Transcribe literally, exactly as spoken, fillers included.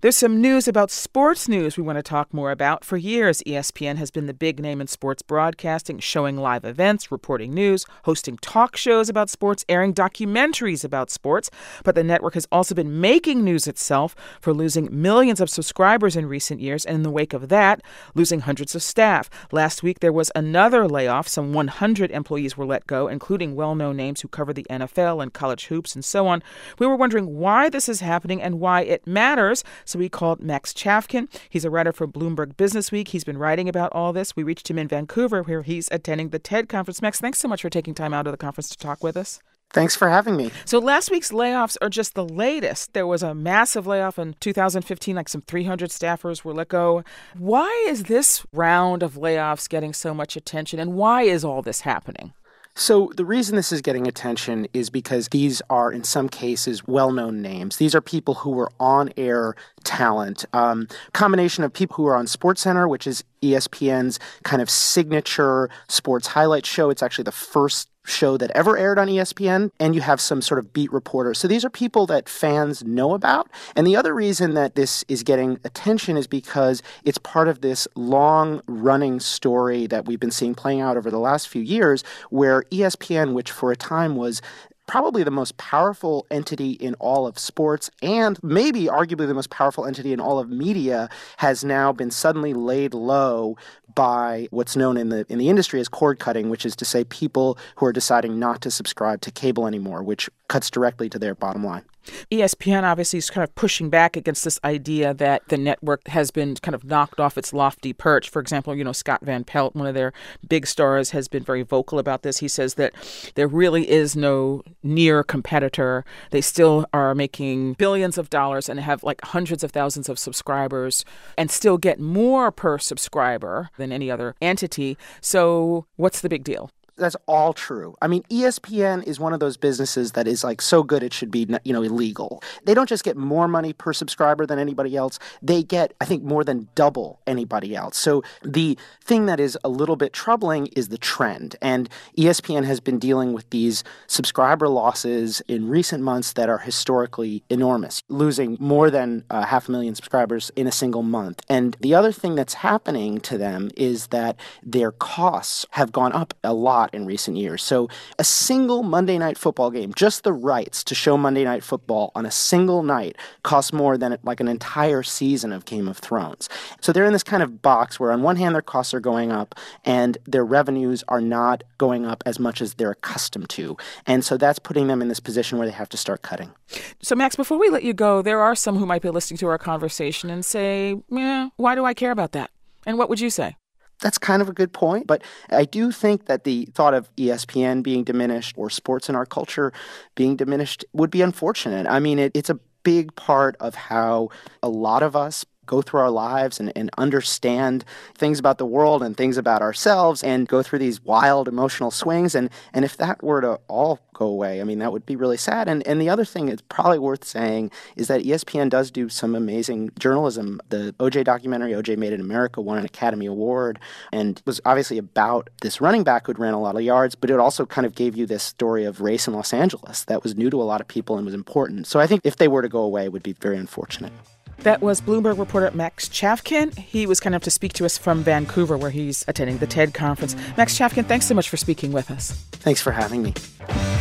There's some news about sports news we want to talk more about. For years, E S P N has been the big name in sports broadcasting, showing live events, reporting news, hosting talk shows about sports, airing documentaries about sports. But the network has also been making news itself for losing millions of subscribers in recent years, and in the wake of that, losing hundreds of staff. Last week, there was another layoff. Some one hundred employees were let go, including well-known names who cover the N F L and college hoops and so on. We were wondering why this is happening and why it matters. So we called Max Chafkin. He's a writer for Bloomberg Businessweek. He's been writing about all this. We reached him in Vancouver, where he's attending the TED conference. Max, thanks so much for taking time out of the conference to talk with us. Thanks for having me. So last week's layoffs are just the latest. There was a massive layoff in two thousand fifteen, like some three hundred staffers were let go. Why is this round of layoffs getting so much attention, and why is all this happening? So the reason this is getting attention is because these are, in some cases, well-known names. These are people who were on-air talent. Um, combination of people who are on SportsCenter, which is E S P N's kind of signature sports highlight show. It's actually the first show that ever aired on E S P N, and you have some sort of beat reporters. So these are people that fans know about. And the other reason that this is getting attention is because it's part of this long-running story that we've been seeing playing out over the last few years, where E S P N, which for a time was probably the most powerful entity in all of sports and maybe arguably the most powerful entity in all of media, has now been suddenly laid low by what's known in the in the industry as cord cutting, which is to say people who are deciding not to subscribe to cable anymore, which cuts directly to their bottom line. E S P N obviously is kind of pushing back against this idea that the network has been kind of knocked off its lofty perch. For example, you know, Scott Van Pelt, one of their big stars, has been very vocal about this. He says that there really is no near competitor. They still are making billions of dollars and have like hundreds of thousands of subscribers and still get more per subscriber than any other entity. So what's the big deal? That's all true. I mean, E S P N is one of those businesses that is like so good it should be, you know, illegal. They don't just get more money per subscriber than anybody else. They get, I think, more than double anybody else. So the thing that is a little bit troubling is the trend. And E S P N has been dealing with these subscriber losses in recent months that are historically enormous, losing more than uh, half a million subscribers in a single month. And the other thing that's happening to them is that their costs have gone up a lot in recent years. So a single Monday Night Football game, just the rights to show Monday Night Football on a single night, costs more than like an entire season of Game of Thrones. So they're in this kind of box where on one hand their costs are going up and their revenues are not going up as much as they're accustomed to. And so that's putting them in this position where they have to start cutting. So Max, before we let you go, there are some who might be listening to our conversation and say, yeah, why do I care about that? And what would you say? That's kind of a good point, but I do think that the thought of E S P N being diminished or sports in our culture being diminished would be unfortunate. I mean, it, it's a big part of how a lot of us go through our lives and, and understand things about the world and things about ourselves and go through these wild emotional swings. And, and if that were to all go away, I mean, that would be really sad. And, and the other thing it's probably worth saying is that E S P N does do some amazing journalism. The O J documentary, O J Made in America, won an Academy Award and was obviously about this running back who'd ran a lot of yards, but it also kind of gave you this story of race in Los Angeles that was new to a lot of people and was important. So I think if they were to go away, it would be very unfortunate. That was Bloomberg reporter Max Chafkin. He was kind enough to speak to us from Vancouver, where he's attending the TED conference. Max Chafkin, thanks so much for speaking with us. Thanks for having me.